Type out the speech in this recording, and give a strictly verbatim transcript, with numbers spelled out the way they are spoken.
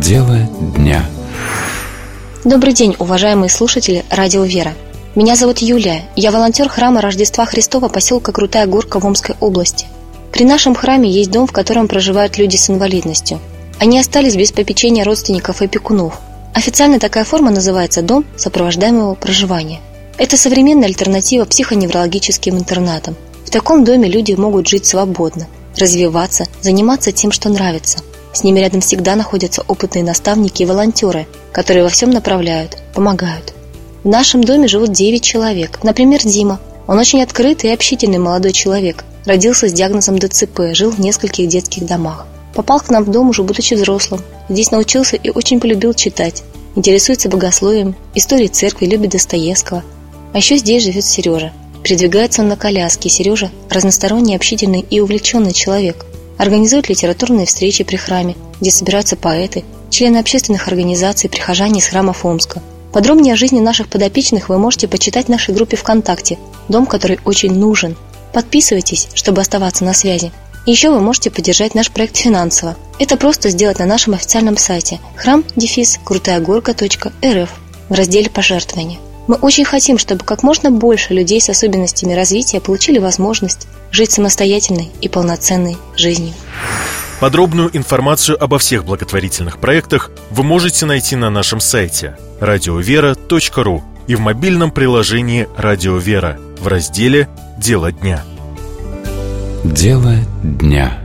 Дело дня. Добрый день, уважаемые слушатели Радио Вера. Меня зовут Юлия, я волонтер храма Рождества Христова поселка Крутая Горка в Омской области. При нашем храме есть дом, в котором проживают люди с инвалидностью. Они остались без попечения родственников и опекунов. Официально такая форма называется «Дом сопровождаемого проживания». Это современная альтернатива психоневрологическим интернатам. В таком доме люди могут жить свободно, развиваться, заниматься тем, что нравится. С ними рядом всегда находятся опытные наставники и волонтеры, которые во всем направляют, помогают. В нашем доме живут девять человек. Например, Дима. Он очень открытый и общительный молодой человек. Родился с диагнозом дэ цэ пэ, жил в нескольких детских домах. Попал к нам в дом уже будучи взрослым. Здесь научился и очень полюбил читать. Интересуется богословием, историей церкви, любит Достоевского. А еще здесь живет Сережа. Передвигается он на коляске. Сережа – разносторонний, общительный и увлеченный человек. Организует литературные встречи при храме, где собираются поэты, члены общественных организаций, прихожане из храмов Омска. Подробнее о жизни наших подопечных вы можете почитать в нашей группе ВКонтакте «Дом, который очень нужен». Подписывайтесь, чтобы оставаться на связи. И еще вы можете поддержать наш проект финансово. Это просто сделать на нашем официальном сайте храм дефис крутая горка точка эр эф в разделе «Пожертвования». Мы очень хотим, чтобы как можно больше людей с особенностями развития получили возможность жить самостоятельной и полноценной жизнью. Подробную информацию обо всех благотворительных проектах вы можете найти на нашем сайте радиовера точка ру и в мобильном приложении «Радио Вера» в разделе «Дело дня». Дело дня.